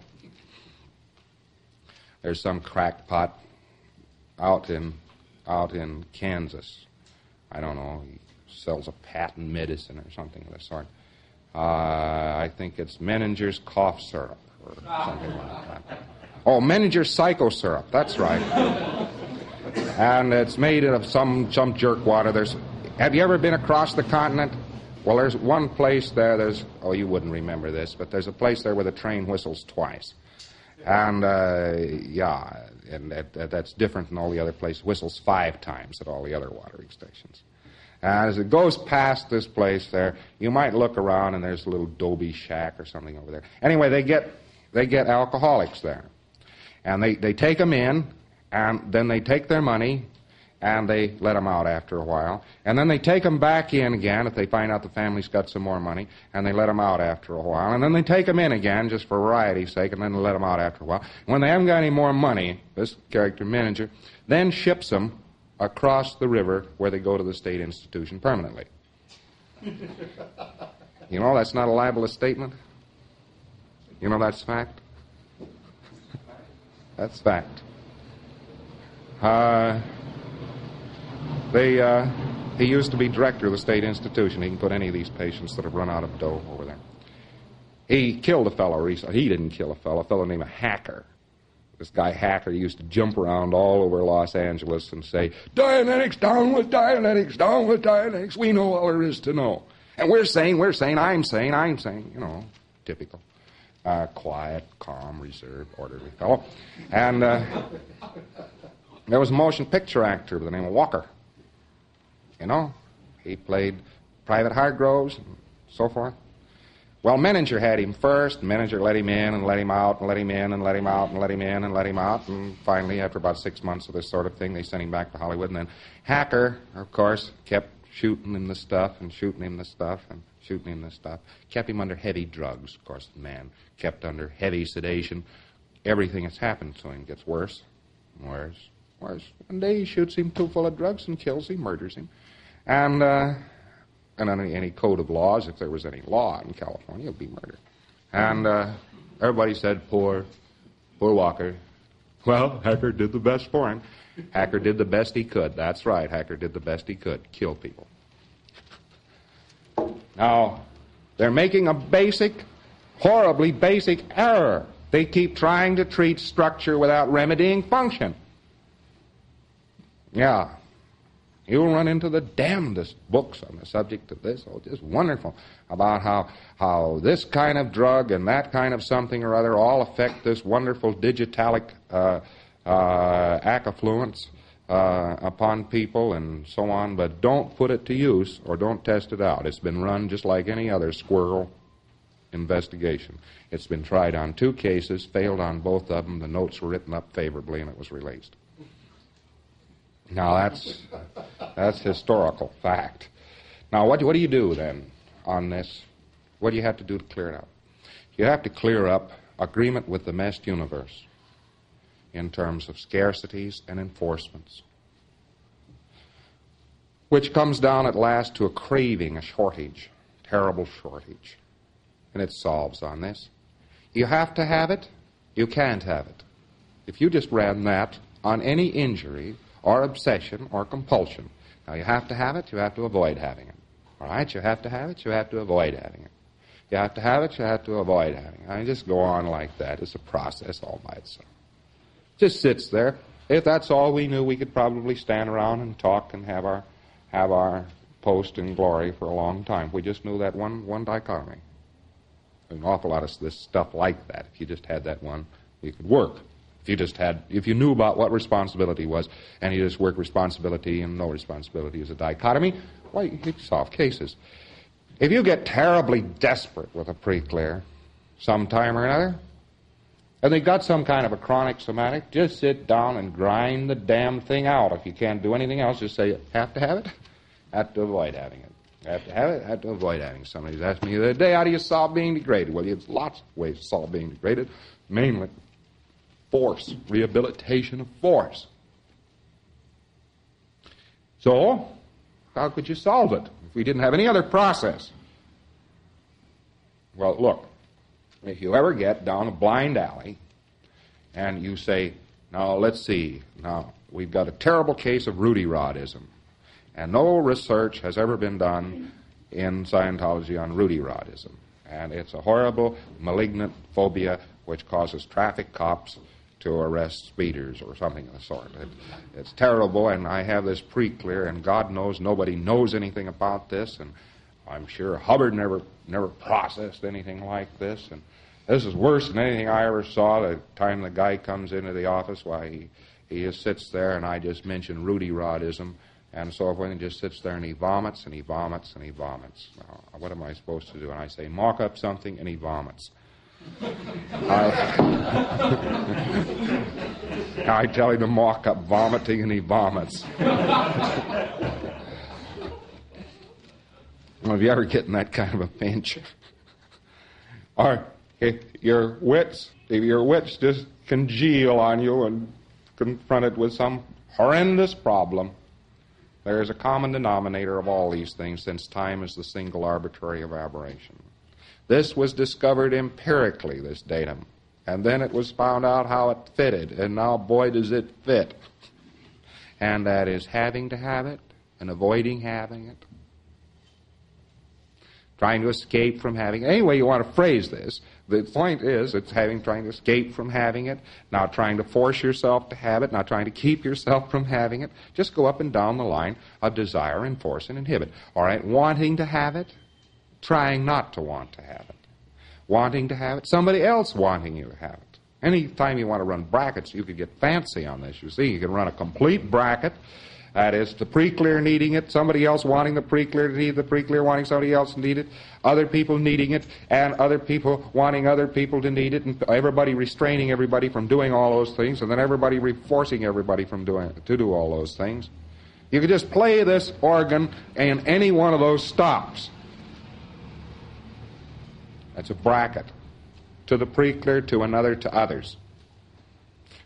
There's some crackpot out in Kansas. I don't know, he sells a patent medicine or something of the sort. I think it's Menninger's cough syrup or something like that. Oh, Menninger's psycho syrup, that's right. And it's made of some jerk water. Have you ever been across the continent? Well, there's one place there, you wouldn't remember this, but there's a place there where the train whistles twice. And, that's different than all the other places. Whistles 5 times at all the other watering stations. As it goes past this place there, you might look around and there's a little Dobie shack or something over there. Anyway, they get alcoholics there. And they take them in, and then they take their money, and they let them out after a while. And then they take them back in again if they find out the family's got some more money, and they let them out after a while. And then they take them in again just for variety's sake, and then they let them out after a while. When they haven't got any more money, this character Menninger then ships them across the river where they go to the state institution permanently. You know, that's not a libelous statement. You know that's fact. That's fact. He used to be director of the state institution. He can put any of these patients that have run out of dough over there. He killed a fellow recently. He didn't kill a fellow named Hacker. This guy Hacker used to jump around all over Los Angeles and say, Dianetics, down with Dianetics, down with Dianetics. We know all there is to know. And we're saying, I'm saying, you know, typical. Quiet, calm, reserved, orderly fellow. And there was a motion picture actor by the name of Walker. You know, he played Private Hargroves and so forth. Well, Menninger had him first, and Menninger let him in and let him out and let him in and let him out and let him in and let him out. And finally, after about 6 months of this sort of thing, they sent him back to Hollywood. And then Hacker, of course, kept shooting him the stuff and shooting him the stuff and shooting him the stuff. Kept him under heavy drugs. Of course, the man kept under heavy sedation, everything that's happened to him gets worse, worse, worse. One day he shoots him too full of drugs and kills him, murders him. And under any code of laws, if there was any law in California, it would be murder. And everybody said, poor Walker. Well, Hacker did the best for him. Hacker did the best he could. That's right, Hacker did the best he could. Kill people. Now, they're making a basic, horribly basic error. They keep trying to treat structure without remedying function. Yeah. You'll run into the damnedest books on the subject of this. Oh, just wonderful. About how this kind of drug and that kind of something or other all affect this wonderful digitalic affluence upon people and so on, but don't put it to use or don't test it out. It's been run just like any other squirrel investigation. It's been tried on 2 cases, failed on both of them. The notes were written up favorably, and it was released. Now, that's historical fact. Now, what do you do then on this? What do you have to do to clear it up? You have to clear up agreement with the meshed universe in terms of scarcities and enforcements, which comes down at last to a craving, a shortage, terrible shortage. And it solves on this. You have to have it, you can't have it. If you just ran that on any injury or obsession or compulsion, now you have to have it, you have to avoid having it. All right, you have to have it, you have to avoid having it. You have to have it, you have to avoid having it. I just go on like that. It's a process all by itself. Just sits there. If that's all we knew, we could probably stand around and talk and have our post in glory for a long time. We just knew that one dichotomy. An awful lot of this stuff like that. If you just had that one, you could work. If you knew about what responsibility was, and you just work responsibility and no responsibility as a dichotomy, well, you could solve cases. If you get terribly desperate with a pre-clear sometime or another, and they got some kind of a chronic somatic, just sit down and grind the damn thing out. If you can't do anything else, just say, have to have it, have to avoid having it. Have to have it, have to avoid having it. Somebody's asked me the other day, how do you solve being degraded? Well, there's lots of ways to solve being degraded, mainly force, rehabilitation of force. So, how could you solve it if we didn't have any other process? Well, look. If you ever get down a blind alley and you say, now, let's see, now, we've got a terrible case of Rudy Rodism, and no research has ever been done in Scientology on Rudy Rodism, and it's a horrible, malignant phobia which causes traffic cops to arrest speeders or something of the sort. It's terrible, and I have this pre-clear, and God knows nobody knows anything about this, and I'm sure Hubbard never processed anything like this, and this is worse than anything I ever saw. The time the guy comes into the office, why, he just sits there, and I just mention Rudy Rodism, and so forth, and just sits there, and he vomits, and he vomits, and he vomits. Now, what am I supposed to do? And I say, mock up something, and he vomits. I tell him to mock up vomiting, and he vomits. Well, if you ever get in that kind of a pinch, or if your wits just congeal on you and confronted with some horrendous problem, there is a common denominator of all these things, since time is the single arbitrary of aberration. This was discovered empirically, this datum, and then it was found out how it fitted, and now, boy, does it fit. And that is having to have it and avoiding having it. Trying to escape from having it. Any way you want to phrase this, the point is it's trying to escape from having it, not trying to force yourself to have it, not trying to keep yourself from having it. Just go up and down the line of desire, enforce, and inhibit. All right, wanting to have it, trying not to want to have it. Wanting to have it, somebody else wanting you to have it. Any time you want to run brackets, you could get fancy on this. You see, you can run a complete bracket. That is, the pre-clear needing it, somebody else wanting the pre-clear to need the pre-clear, wanting somebody else to need it, other people needing it, and other people wanting other people to need it, and everybody restraining everybody from doing all those things, and then everybody forcing everybody to do all those things. You could just play this organ, and any one of those stops. That's a bracket. To the pre-clear, to another, to others.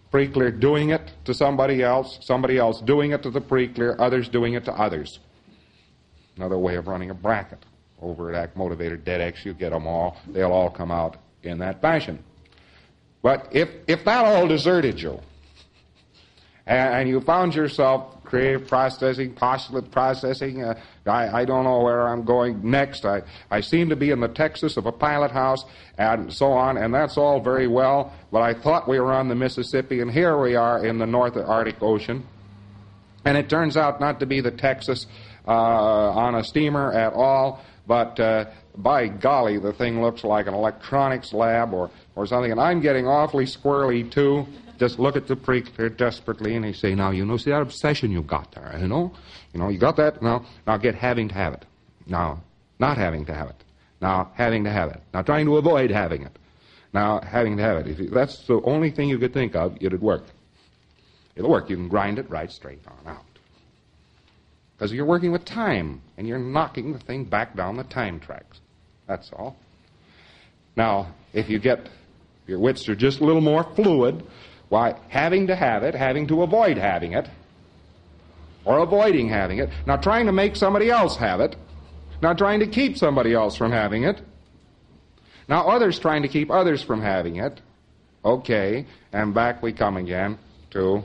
Pre-clear doing it to somebody else doing it to the pre-clear, others doing it to others. Another way of running a bracket. Over at ACT-motivated DEDX, you get them all. They'll all come out in that fashion. But if that all deserted you, and you found yourself creative processing, postulate processing, I don't know where I'm going next. I seem to be in the Texas of a pilot house and so on, and that's all very well, but I thought we were on the Mississippi, and here we are in the North Arctic Ocean. And it turns out not to be the Texas on a steamer at all, but by golly, the thing looks like an electronics lab or something, and I'm getting awfully squirrely, too. Just look at the pre-clear desperately, and they say, now, see that obsession you got there, you got that? Now get having to have it. Now, not having to have it. Now, having to have it. Now, trying to avoid having it. Now, having to have it. If that's the only thing you could think of, it'd work. It'll work. You can grind it right straight on out. Because you're working with time, and you're knocking the thing back down the time tracks. That's all. Now, if you get your wits are just a little more fluid, why, having to have it, having to avoid having it, or avoiding having it, now trying to make somebody else have it, now trying to keep somebody else from having it, now others trying to keep others from having it, okay, and back we come again to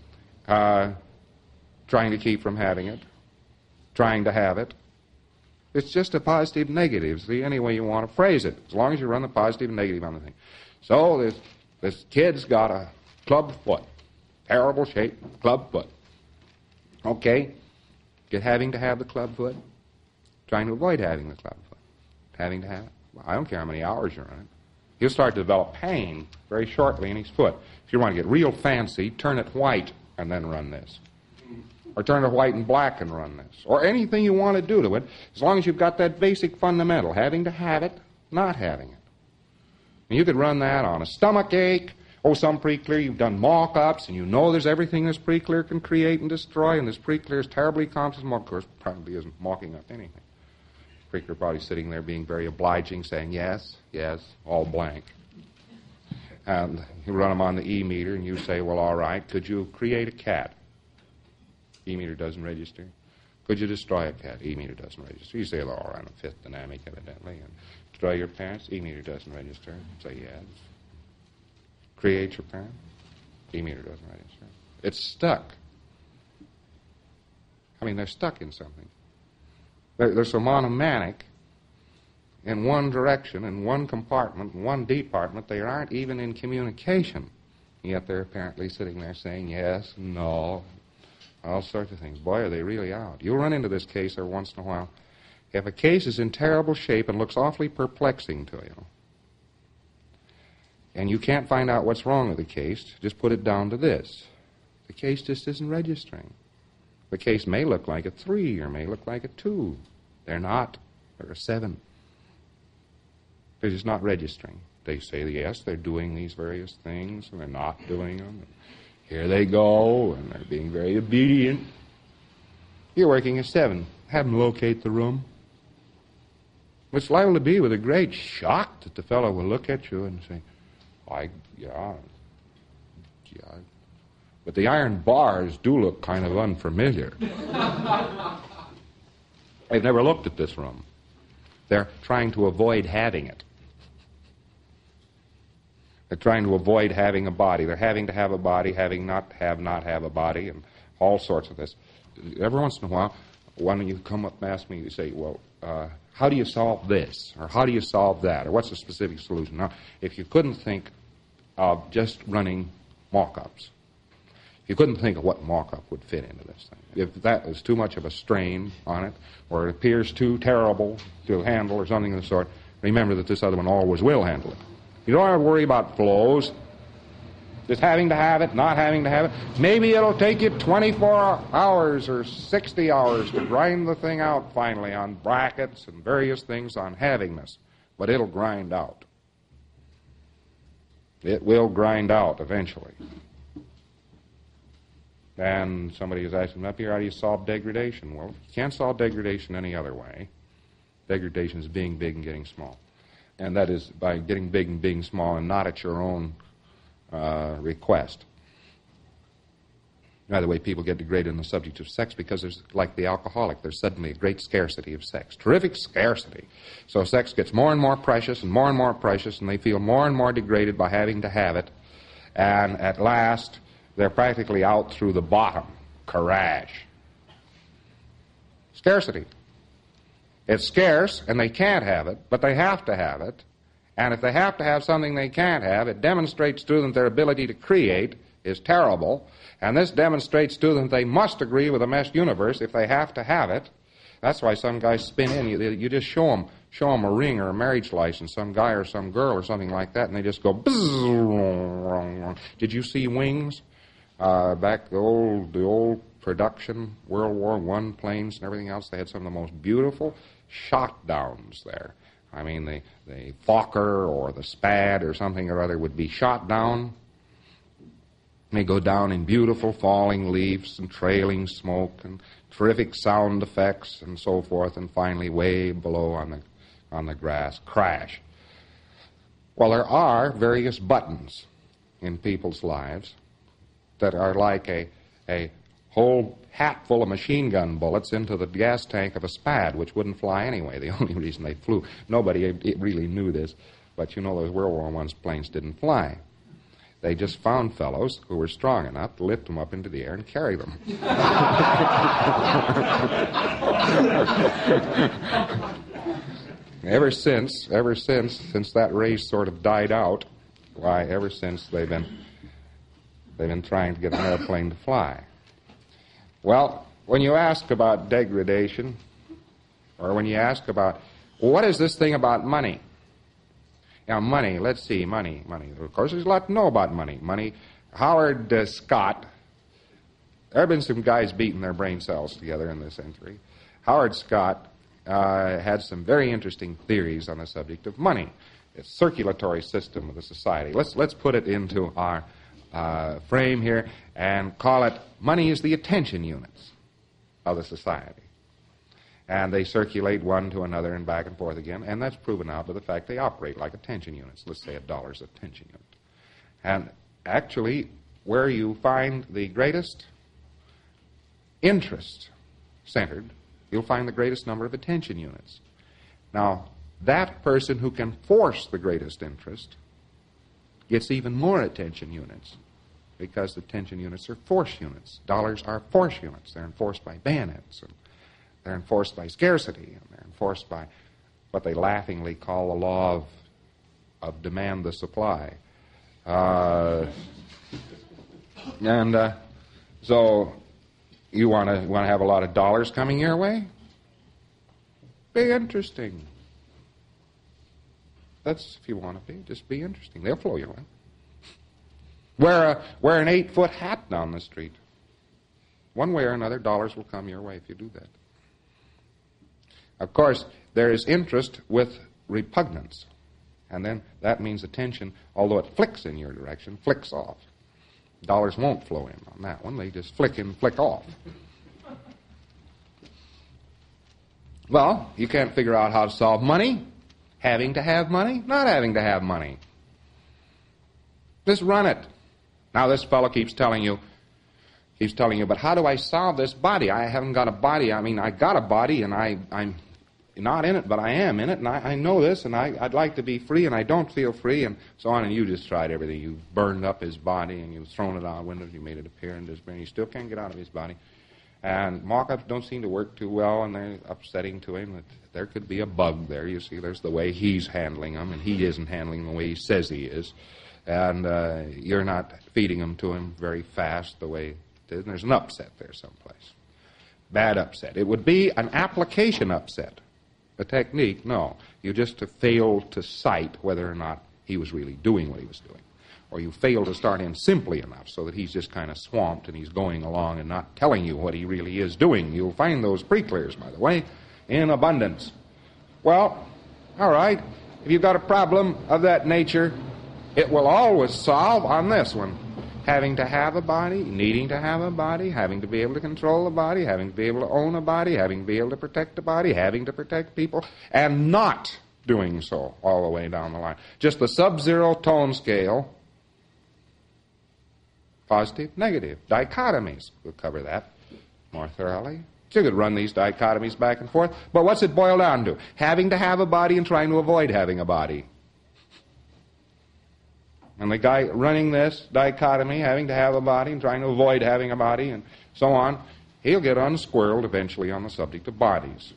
trying to keep from having it, trying to have it. It's just a positive negative, see, any way you want to phrase it, as long as you run the positive and negative on the thing. So this kid's got a club foot, terrible shape, club foot. Okay, get having to have the club foot, trying to avoid having the club foot, having to have it. Well, I don't care how many hours you're on it. He'll start to develop pain very shortly in his foot. If you want to get real fancy, turn it white and then run this. Or turn it white and black and run this. Or anything you want to do to it, as long as you've got that basic fundamental, having to have it, not having it. And you could run that on a stomach ache. Oh, some pre-clear, you've done mock-ups, and you know there's everything this pre-clear can create and destroy, and this pre-clear is terribly complex. Of course, probably isn't mocking up anything. Pre-clear probably sitting there being very obliging, saying, yes, yes, all blank. And you run them on the E-meter, and you say, well, all right, could you create a cat? E-meter doesn't register. Could you destroy a cat? E-meter doesn't register. You say, well, all right, a fifth dynamic, evidently. And destroy your parents? E-meter doesn't register. Say yes. Create your parent? E-meter doesn't register. It's stuck. I mean, they're stuck in something. They're so monomanic in one direction, in one compartment, in one department, they aren't even in communication. Yet they're apparently sitting there saying yes, no, all sorts of things. Boy, are they really out. You'll run into this case every once in a while. If a case is in terrible shape and looks awfully perplexing to you, and you can't find out what's wrong with the case, just put it down to this. The case just isn't registering. The case may look like a 3 or may look like a 2. They're not. They're a 7. They're just not registering. They say, yes, they're doing these various things, and they're not doing them. And here they go, and they're being very obedient. You're working a 7. Have them locate the room. It's liable to be with a great shock that the fellow will look at you and say, yeah. But the iron bars do look kind of unfamiliar. They've never looked at this room. They're trying to avoid having it. They're trying to avoid having a body. They're having to have a body, having not have a body, and all sorts of this. Every once in a while, when you come up and ask me, you say, well, how do you solve this? Or how do you solve that? Or what's the specific solution? Now, if you couldn't think of just running mock-ups, if you couldn't think of what mock-up would fit into this thing, if that was too much of a strain on it, or it appears too terrible to handle or something of the sort, remember that this other one always will handle it. You don't have to worry about flows. Just having to have it, not having to have it. Maybe it'll take you 24 hours or 60 hours to grind the thing out finally on brackets and various things on havingness. But it'll grind out. It will grind out eventually. And somebody is asking up here, how do you solve degradation? Well, you can't solve degradation any other way. Degradation is being big and getting small. And that is by getting big and being small and not at your own request. By the way, people get degraded on the subject of sex because there's, like the alcoholic, there's suddenly a great scarcity of sex. Terrific scarcity. So sex gets more and more precious and more precious, and they feel more and more degraded by having to have it. And at last, they're practically out through the bottom. Crash. Scarcity. It's scarce, and they can't have it, but they have to have it. And if they have to have something they can't have, it demonstrates to them their ability to create is terrible. And this demonstrates to them they must agree with the mesh universe if they have to have it. That's why some guys spin in. You just show them a ring or a marriage license, some guy or some girl or something like that, and they just go, bzzz. Did you see Wings? Back the old production, World War I planes and everything else, they had some of the most beautiful shot downs there. I mean, the Fokker or the Spad or something or other would be shot down. They go down in beautiful falling leaves and trailing smoke and terrific sound effects and so forth, and finally way below on the grass, crash. Well, there are various buttons in people's lives that are like a whole hat full of machine gun bullets into the gas tank of a Spad, which wouldn't fly anyway. The only reason they flew, nobody really knew this, but you know those World War I planes didn't fly. They just found fellows who were strong enough to lift them up into the air and carry them. Ever since that race sort of died out, why, ever since they've been trying to get an airplane to fly. Well, when you ask about degradation, or when you ask about, well, what is this thing about money? Now, money, let's see, money. Of course, there's a lot to know about money. Money, Howard Scott, there have been some guys beating their brain cells together in this century. Howard Scott had some very interesting theories on the subject of money. It's a circulatory system of the society. Let's put it into our frame here and call it money is the attention units of the society. And they circulate one to another and back and forth again, and that's proven out by the fact they operate like attention units. Let's say $1's attention unit. And actually, where you find the greatest interest centered, you'll find the greatest number of attention units. Now, that person who can force the greatest interest gets even more attention units, because the attention units are force units. Dollars are force units. They're enforced by bayonets, and they're enforced by scarcity, and they're enforced by what they laughingly call the law of demand the supply. So you want to have a lot of dollars coming your way? Be interesting. That's if you want to be. Just be interesting. They'll flow your way. Wear an 8-foot hat down the street. One way or another, dollars will come your way if you do that. Of course, there is interest with repugnance. And then that means attention, although it flicks in your direction, flicks off. Dollars won't flow in on that one. They just flick in, flick off. Well, you can't figure out how to solve money. Having to have money, not having to have money. Just run it. Now this fellow keeps telling you, but how do I solve this body? I haven't got a body. I mean, I got a body, and I'm not in it, but I am in it, and I know this, and I'd like to be free, and I don't feel free, and so on, and you just tried everything. You burned up his body, and you've thrown it out windows, you made it appear in his brain. You still can't get out of his body. And mock-ups don't seem to work too well, and they're upsetting to him. That there could be a bug there. You see, there's the way he's handling them, and he isn't handling them the way he says he is. And you're not feeding them to him very fast the way it is, and there's an upset there someplace. Bad upset. It would be an application upset. A technique, no. You just failed to cite whether or not he was really doing what he was doing. Or you fail to start him simply enough so that he's just kind of swamped and he's going along and not telling you what he really is doing. You'll find those pre-clears, by the way, in abundance. Well, all right, if you've got a problem of that nature, it will always solve on this one. Having to have a body, needing to have a body, having to be able to control a body, having to be able to own a body, having to be able to protect a body, having to protect people, and not doing so all the way down the line. Just the sub-zero tone scale Positive, negative. Dichotomies. We'll cover that more thoroughly. You could run these dichotomies back and forth, but what's it boil down to? Having to have a body and trying to avoid having a body. And the guy running this dichotomy, having to have a body and trying to avoid having a body and so on, he'll get unsquirreled eventually on the subject of bodies.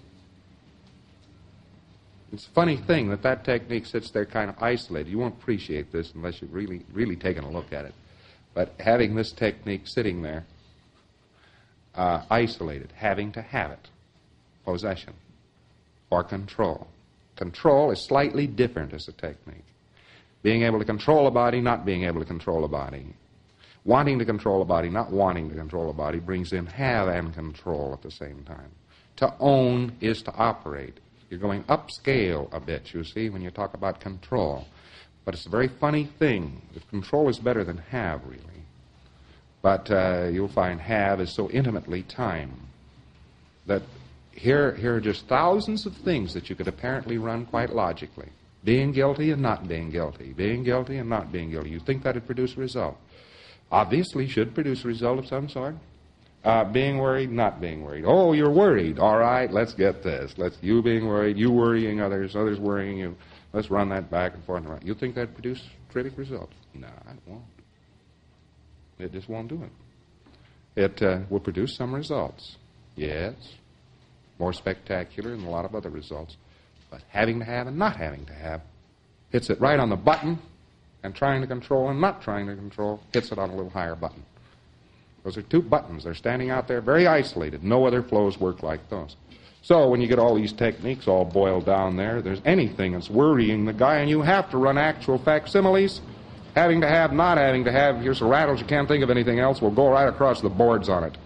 It's a funny thing that technique sits there kind of isolated. You won't appreciate this unless you've really taken a look at it. But having this technique sitting there, isolated, having to have it, possession, or control. Control is slightly different as a technique. Being able to control a body, not being able to control a body. Wanting to control a body, not wanting to control a body, brings in have and control at the same time. To own is to operate. You're going upscale a bit, you see, when you talk about control. But it's a very funny thing. If control is better than have, really. But you'll find have is so intimately timed that here are just thousands of things that you could apparently run quite logically. Being guilty and not being guilty. Being guilty and not being guilty. You think that would produce a result. Obviously should produce a result of some sort. Being worried, not being worried. Oh, you're worried. All right, let's get this. You being worried, you worrying others, others worrying you. Let's run that back and forth and around. You think that would produce terrific results? No, it won't. It just won't do it. It will produce some results. Yes, more spectacular than a lot of other results. But having to have and not having to have hits it right on the button, and trying to control and not trying to control hits it on a little higher button. Those are two buttons. They're standing out there very isolated. No other flows work like those. So when you get all these techniques all boiled down there, there's anything that's worrying the guy, and you have to run actual facsimiles. Having to have, not having to have, here's the rattles, you can't think of anything else, we'll go right across the boards on it.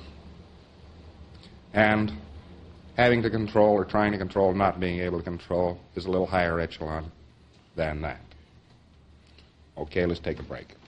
And having to control or trying to control, not being able to control is a little higher echelon than that. Okay, let's take a break.